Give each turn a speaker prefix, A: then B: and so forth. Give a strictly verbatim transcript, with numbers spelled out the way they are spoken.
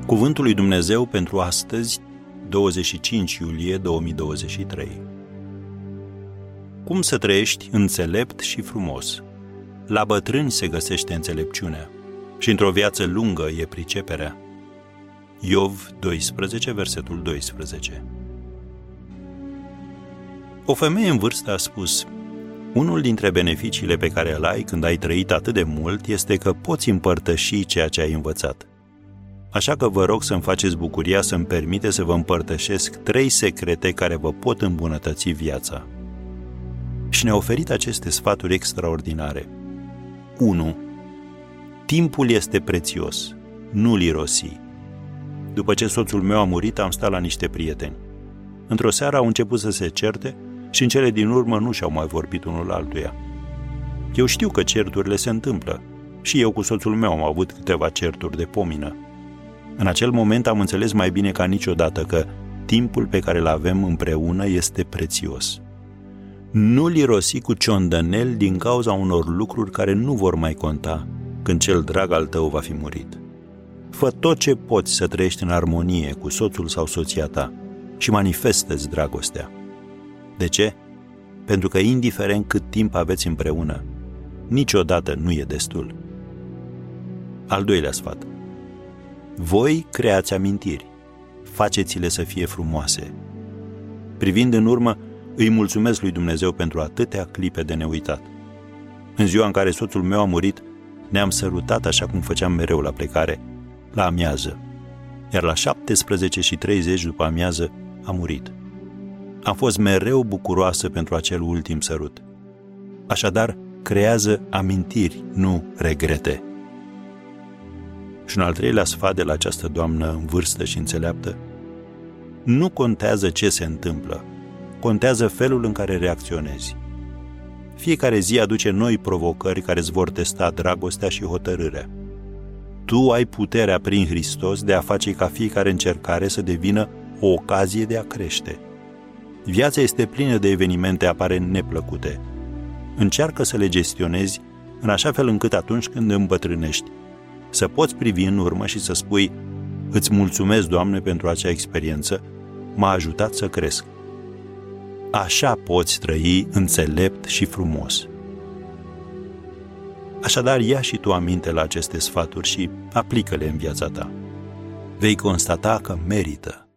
A: Cuvântul lui Dumnezeu pentru astăzi, douăzeci și cinci iulie două mii douăzeci și trei. Cum să trăiești înțelept și frumos? La bătrâni se găsește înțelepciunea și într-o viață lungă e priceperea. Iov doisprezece, versetul doisprezece. O femeie în vârstă a spus: unul dintre beneficiile pe care îl ai când ai trăit atât de mult este că poți împărtăși ceea ce ai învățat. Așa că vă rog să-mi faceți bucuria să-mi permite să vă împărtășesc trei secrete care vă pot îmbunătăți viața. Și ne-a oferit aceste sfaturi extraordinare. unu. Timpul este prețios, nu-l irosi. După ce soțul meu a murit, am stat la niște prieteni. Într-o seară au început să se certe și în cele din urmă nu și-au mai vorbit unul altuia. Eu știu că certurile se întâmplă. Și eu cu soțul meu am avut câteva certuri de pomină. În acel moment am înțeles mai bine ca niciodată că timpul pe care îl avem împreună este prețios. Nu-l irosi cu ciondănel din cauza unor lucruri care nu vor mai conta când cel drag al tău va fi murit. Fă tot ce poți să trăiești în armonie cu soțul sau soția ta și manifestă-ți dragostea. De ce? Pentru că indiferent cât timp aveți împreună, niciodată nu e destul. Al doilea sfat. Voi creați amintiri. Faceți-le să fie frumoase. Privind în urmă, îi mulțumesc lui Dumnezeu pentru atâtea clipe de neuitat. În ziua în care soțul meu a murit, ne-am sărutat așa cum făceam mereu la plecare, la amiază. Iar la șaptesprezece și treizeci după amiază a murit. Am fost mereu bucuroasă pentru acel ultim sărut. Așadar, creează amintiri, nu regrete. Și un al treilea sfat de la această doamnă în vârstă și înțeleaptă: nu contează ce se întâmplă, contează felul în care reacționezi. Fiecare zi aduce noi provocări care îți vor testa dragostea și hotărârea. Tu ai puterea prin Hristos de a face ca fiecare încercare să devină o ocazie de a crește. Viața este plină de evenimente aparent neplăcute. Încearcă să le gestionezi în așa fel încât atunci când îmbătrânești să poți privi în urmă și să spui: îți mulțumesc, Doamne, pentru acea experiență, m-a ajutat să cresc. Așa poți trăi înțelept și frumos. Așadar, ia și tu aminte la aceste sfaturi și aplică-le în viața ta. Vei constata că merită.